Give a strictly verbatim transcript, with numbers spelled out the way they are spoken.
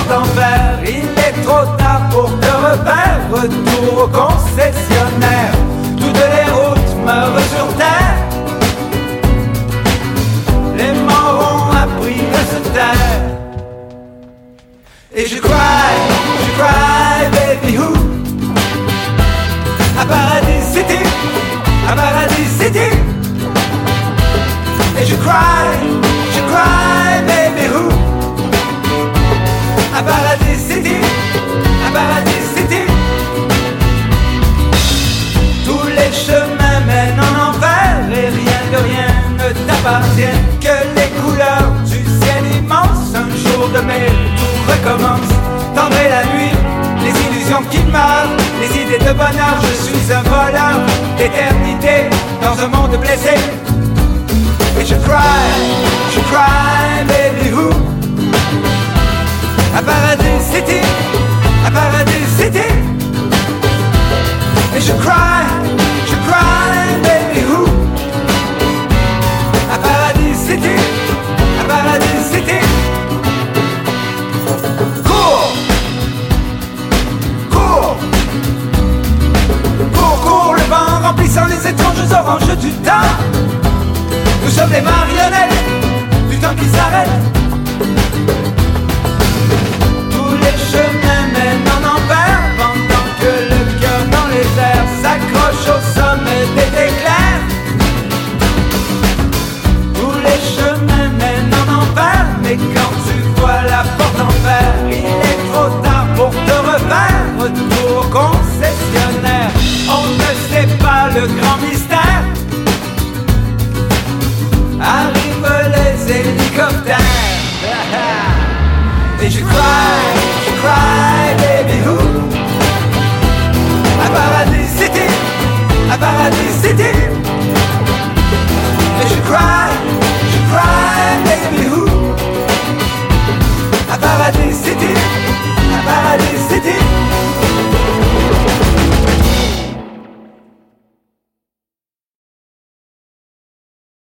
porte en fer. Il est trop tard pour te refaire. Retour au concessionnaire. Toutes les routes meurent sur terre. Les morts ont appris à se taire. Et je cry, je cry, baby who. À Paradis City, à Paradis City. Et je cry, je cry, baby who. À Paradis City, à Paradis City. Tous les chemins mènent en enfer et rien de rien ne t'appartient. Que les couleurs du ciel immense, un jour de mai, tout recommence. Tendre la nuit, les illusions qui meurent, les idées de bonheur. Je suis un voleur d'éternité dans un monde blessé. Et je cry, je cry, baby who. À Paradis City, à Paradis City. Et je cry, je cry, baby who. À Paradis City, à Paradis City. Cours, cours, cours, cours, le vent remplissant les étranges oranges du temps. Nous sommes les marionnettes du temps qui s'arrête. Tous les chemins mènent en enfer pendant que le cœur dans les airs s'accroche au sommet des éclairs. Tous les chemins mènent en enfer, mais quand tu vois la porte en fer, il est trop tard pour te refaire. Retour au concessionnaire, on ne sait pas le grand mystère. Arrivent les hélicoptères. Et je cry,